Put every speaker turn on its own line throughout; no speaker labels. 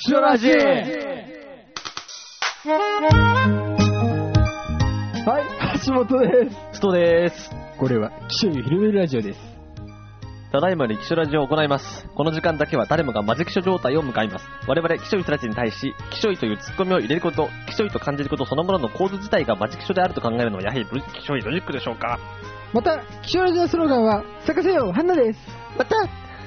シュラジー。はい、橋本です。
ストです。
これは気象湯広めるラジオです。
ただいまに気象ラジオを行います。この時間だけは誰もがマジ気象状態を迎えます。我々気象湯たちに対し、気象湯というツッコミを入れること、気象湯と感じることそのものの構図自体がマジ気象であると考えるのはやはり気象湯ロジックでしょうか。
また、気象ラジオのスローガンは、咲かせよ、ハンナです。また、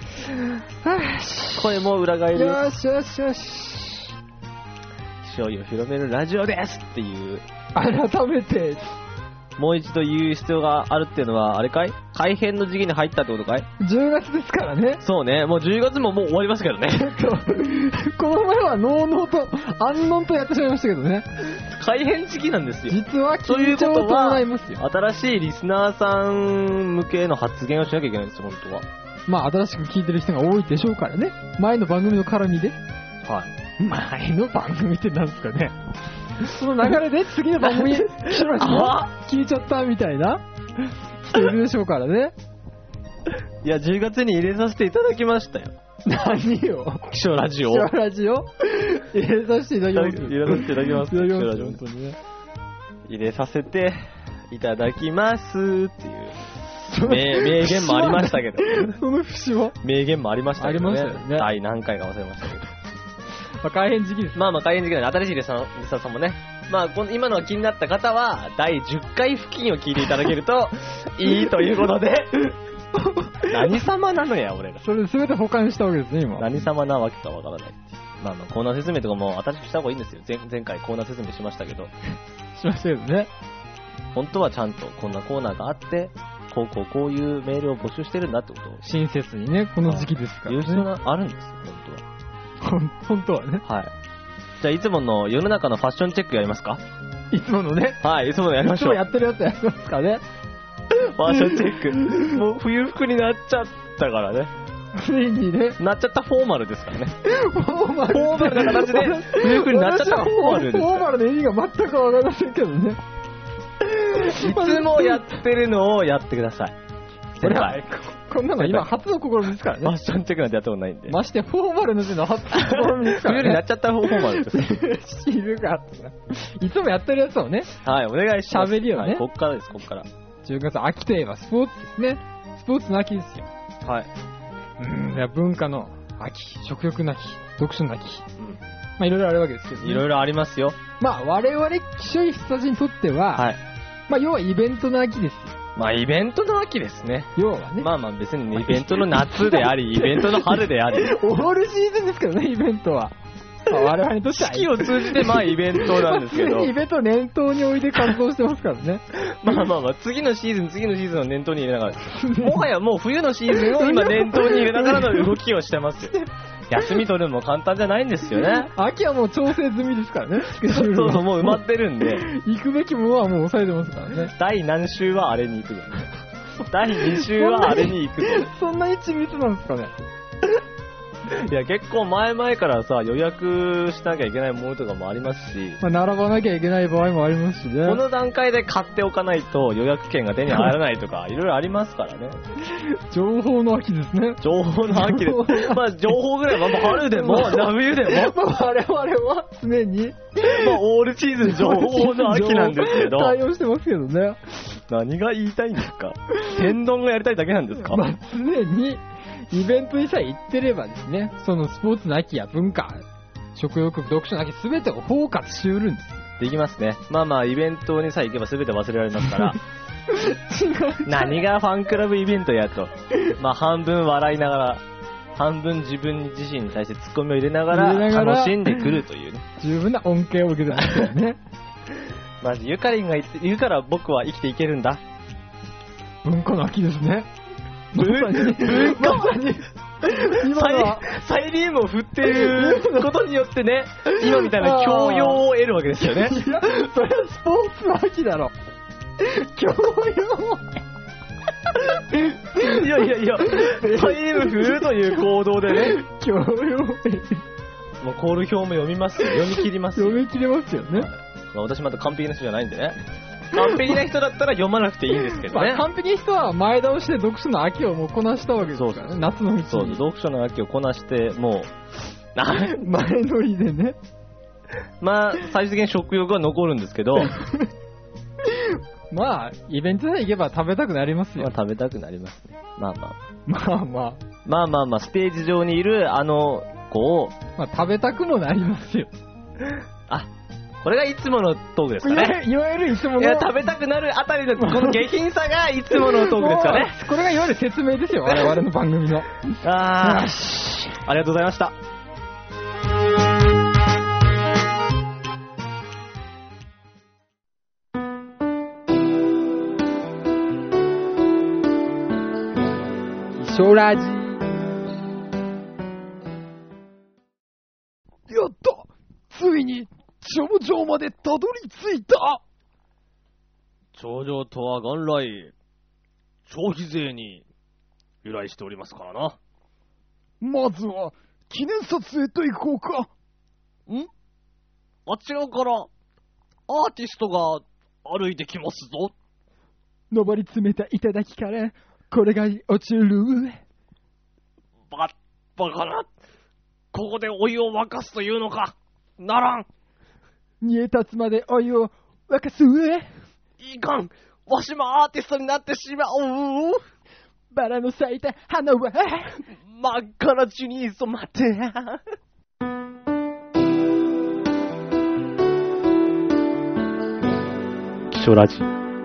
声も裏返る。
よしよしよし。
気象湯を広めるラジオですっていう。
改めて。
もう一度言う必要があるっていうのは、あれかい？改編の時期に入ったってことかい？
10 月ですからね。
そうね、もう10月ももう終わりますけどね。
この前はノーノーと安穏とやってしまいましたけどね。
改編時期なんですよ。
実は緊張を伴いますよ。
新しいリスナーさん向けの発言をしなきゃいけないんですよ、本当は。
まあ、新しく聞いてる人が多いでしょうからね。前の番組の絡みで。
はい。
前の番組って何ですかね。その流れで次の番組、聞いちゃったみたいな人いるでしょうからね。
いや、10月に入れさせていただきましたよ。
何よ。
気象ラジオ。
気象ラジオ入れさせていただきます。
入れさせていただきます。気象ラジオ。
本当にね。
入れさせていただきますっていう。名言もありましたけど。
その節は
名言もありましたけどね。
ありましたよね。
第何回か忘れましたけど。
まあ、改編時期です。
まあ改編時期なんで、新しいリスナーさんもね、まあ今のが気になった方は、第10回付近を聞いていただけると、いいということで、何様なのや、俺ら。
それ全て保管したわけですね、今。
何様なわけかわからない。まあコーナー説明とかも新しくした方がいいんですよ。前回コーナー説明しましたけど。
しましたけどね。
本当はちゃんとこんなコーナーがあって、こういうメールを募集してるんだってことを。
親切にね、この時期ですからね。
言う必要があるんですよ、本当は。
本当はね。
はい。じゃあいつもの世の中のファッションチェックやりますか？
いつものね。
はい、いつものやりましょう。
いつもやってるやつやりますかね。
ファッションチェック。もう冬服になっちゃったからね。
ついにね。
なっちゃったフォーマルですからね。
フォーマ
ルな形で冬服になっちゃったフォーマルです。
フォーマルの意味が全くわかりませんけどね。
いつもやってるのをやってください。
こんなの今初の試みですからね。
ファッションチェックなんてやったことないんで。
ましてフォーマルの時の初の試みですからね。
冬になっちゃったフォーマルです。
知るか。いつもやってるやつをね。
はい、お願いします。
喋りをね。
こっからです、こっから。
10月秋といえばスポーツですね。スポーツの秋ですよ。
はい。
文化の秋、食欲の秋、読書の秋。まあいろいろあるわけですけどね。
いろいろありますよ。
まあ我々気象人たちにとっては、
はい。
まあ要はイベントの秋ですよ。
まあイベントの秋ですね。
要はね。
まあ別にね、イベントの夏であり、イベントの春であり。
オールシーズンですけどね、イベントは。まあ、我々にとっては。
四季を通じてまあイベントなんですけど。
イベントを念頭に置いて活動してますからね。
まあ、次のシーズンを念頭に入れながら。もはやもう冬のシーズンを今念頭に入れながらの動きをしてますよ。休み取るのも簡単じゃないんですよね。
秋はもう調整済みですからね。
そう、もう埋まってるんで。
行くべきものはもう抑えてますからね。
第何週はあれに行くぞ。第2週はあれに行くぞ。
そんなに緻密なんですかね。
いや、結構前々からさ、予約しなきゃいけないものとかもありますし。
まあ、並ばなきゃいけない場合もありますしね。
この段階で買っておかないと予約券が手に入らないとか、いろいろありますからね。
情報の秋ですね。
情報の秋です。まあ、情報ぐらいはもう春でも、冬でも。
我々は常に、
まあ、オールシーズン情報の秋なんですけど。
対応してますけどね。
何が言いたいんですか？天丼がやりたいだけなんですか？
まあ、常に、イベントにさえ行ってればですね、そのスポーツの秋や文化、食欲、読書の秋、すべてを包括しうるんです。
できますね。まあ、イベントにさえ行けばすべて忘れられますから。何がファンクラブイベントやと。まあ、半分笑いながら、半分自分自身に対してツッコミを入れながら楽しんでくるというね。
十分な恩恵を受けてますよね。
まずゆかりんが言うから僕は生きていけるんだ。
文化の秋ですね。
まさに今はサイリウムを振っていることによってね、今みたいな教養を得るわけですよね。
いや、それはスポーツの秋だろ。教養
いや、サイリウム振るという行動でね、
教養を得る。
もうコール表も読みますよ。読み切りますよ。
読み切れますよね。
まあ、私また完璧な人じゃないんでね。完璧な人だったら読まなくていいんですけどね。
完璧な人は前倒しで読書の秋をもうこなしたわけですからね。夏のうちに。
そう、読書の秋をこなして、も
前乗りでね。
まあ、最終的に食欲は残るんですけど、
まあ、イベントで行けば食べたくなりますよ。
まあ食べたくなりますね。まあまあ。
まあまあ。
ステージ上にいるあの子を、
まあ食べたくもなりますよ。
あ、これがいつものトークですかね。
いわゆるいつもの。
いや、食べたくなるあたりのこの下品さがいつものトークですかね。
これがいわゆる説明ですよ、我々の番組の。
ありがとうございました。
ショラジ。やった！ついに頂上までたどり着いた！
頂上とは元来、消費税に由来しておりますからな。
まずは、記念撮影と行こうか。
あちらから、アーティストが歩いてきますぞ。
上り詰めた頂から、これが落ちる。
バカな。ここでお湯を沸かすというのか。ならん。
煮え立つまでお湯を沸かす。
いかん。わしもアーティストになってしまう。
バラの咲いた花は
真っ赤な血に染まって。気象ラジ。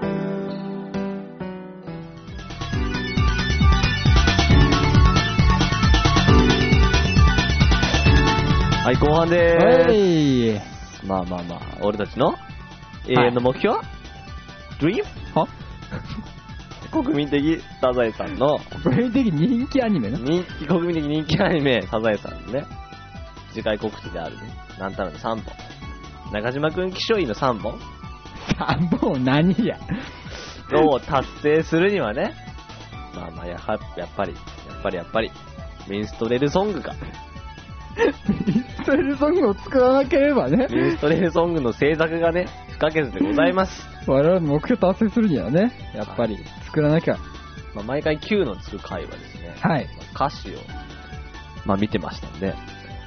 はい、後半でーす。まあ、俺たちの永遠の目標、ドリームは国民的サザエさんの
国民的人気アニメの
国民的人気アニメサザエさんのね、次回告知であるね、なんたらの3本、中島くん気象医の3本
3本何や
を達成するにはね、やっぱりミンストレルソングか
ミンストレルソングを作らなければね。
ミンストレルソングの制作がね、不可欠でございます。
我々の目標達成するにはね、やっぱり作らなきゃ。
毎回9のつく回はですね、
はい。
歌詞を、見てましたんで。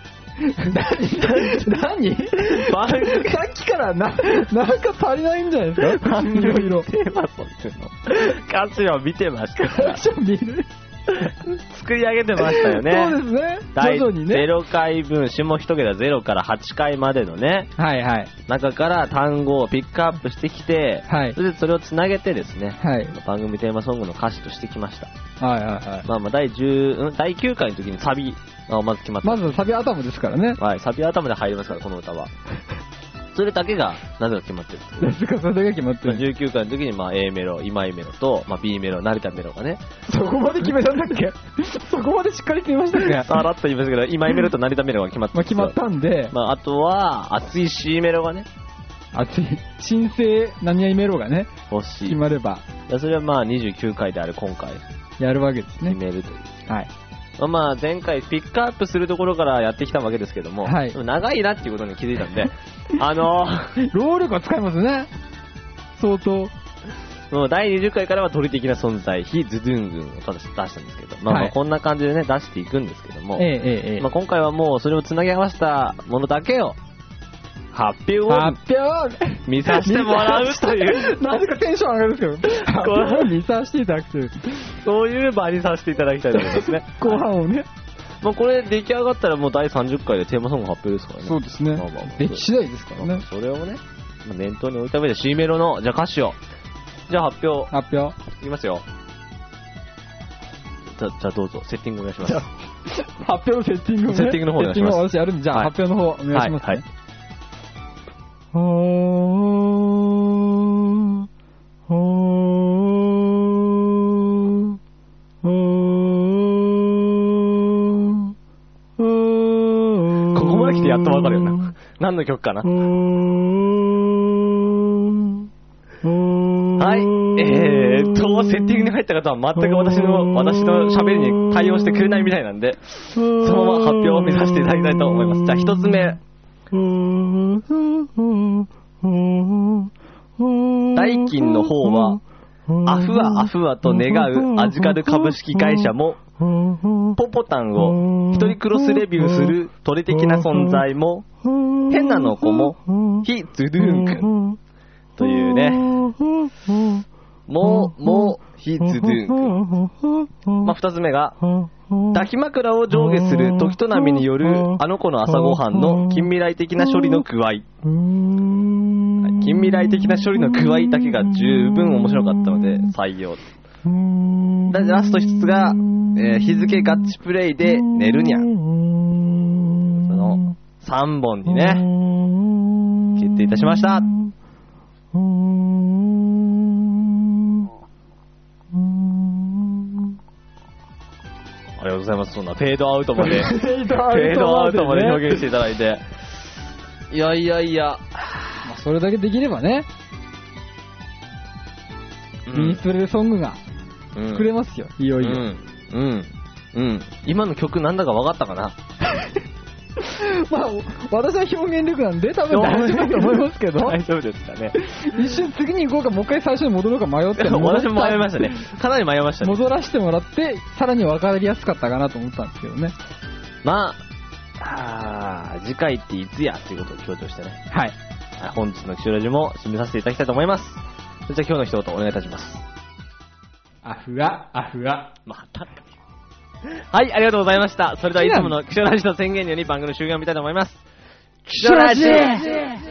何さっきからなんか足りないんじゃないですかいろいろ。
テーマソングの歌詞を見てましたから。
歌詞を見る
作り上げてましたよね。
そうですね。徐々にね。
0回分、下一桁0から8回までのね。
はいはい。
中から単語をピックアップしてきて、
はい。
それをつなげてですね。
はい。
番組テーマソングの歌詞としてきました。
はいはいはい。
第9回の時にサビがまず決まった。
まずサビ頭ですからね。
はい、サビ頭で入りますから、この歌は。それだけが、なぜか決まってる。
なぜかそれだけ決まってる。
19回の時に、A メロ、今井メロと、B メロ、成田メロがね。
そこまで決めたんだっけそこまでしっかり決めましたっけ
さらっと言いますけど、今井メロと成田メロが決まって
決まったんで。
あとは、熱い C メロがね。
熱い。新生何々メロがね。
欲しい。
決まれば。
それは29回である今回。
やるわけですね。
決めるという。
はい。
前回ピックアップするところからやってきたわけですけども、はい、長いなっていうことに気づいたんで、
労力は使いますね。相当。
もう第20回からは鳥的な存在、非ズドゥングンを出したんですけど、こんな感じでね、出していくんですけども、今回はもうそれをつなぎ合わせたものだけを、発表を見させてもらうという。
なぜかテンション上がるんですけど、これを見させていただくという。
そういう場にさせていただきたいと思いますね。
後半をね。
これ出来上がったらもう第30回でテーマソング発表ですからね。
そうですね。出来次第ですからね。
それをね、念頭に置いた上で C メロの、じゃあ歌詞を。じゃあ発表。いきますよ。じゃあどうぞ、セッティングお願いします。
発表のセッティングをね。
セッティングの方お願いします。
セッティングを私やるんで、じゃあ発表の方お願いしますね。はい。
ここまで来てやっとわかるよな。何の曲かな。はい。セッティングに入った方は全く私の喋りに対応してくれないみたいなんで、そのまま発表を目指していただきたいと思います。じゃあ一つ目。代金の方は、アフワアフワと願うアジカル株式会社もポポタンを一人クロスレビューする鳥的な存在も、変なの子も、ヒ・ズドゥーン君というね、ヒ・ズドゥーン君。まあ、二つ目が、抱き枕を上下する時と波によるあの子の朝ごはんの近未来的な処理の具合。近未来的な処理の具合だけが十分面白かったので採用。ラスト一つが、日付ガッチプレイで寝るにゃん。その3本にね、決定いたしました。ありがとうございます。そんなフェードアウトまでフェードアウトまで表現していただいて、いやいやいや、
まあ、それだけできればね、ミニストレソングが作れますよ、いよいよ。
今の曲なんだか分かったかな。
まあ、私は表現力なんで多分大丈夫だと思いますけど。
大丈夫ですかね。
一瞬次に行こうか、もう一回最初に戻ろうか迷って。
私も迷いましたね。かなり迷いましたね。
戻らせてもらって、さらに分かりやすかったかなと思ったんですけどね。
まあ、次回っていつやということを強調してね。
はい。
本日のキショラジも締めさせていただきたいと思います。それじゃあ今日の一言お願いいたします。
アフラ。
またか。はい、ありがとうございました。それではいつものキショラジの宣言により番組の終了を見たいと思います。キショラジ